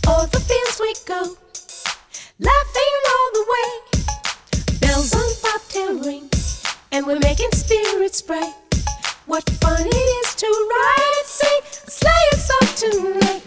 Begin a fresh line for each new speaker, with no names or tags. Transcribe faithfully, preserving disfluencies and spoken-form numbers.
O'er the fields we go, laughing all the way. Bells on bobtail ring, and we're making spirits bright. What fun it is to ride and sing a sleighing song tonight.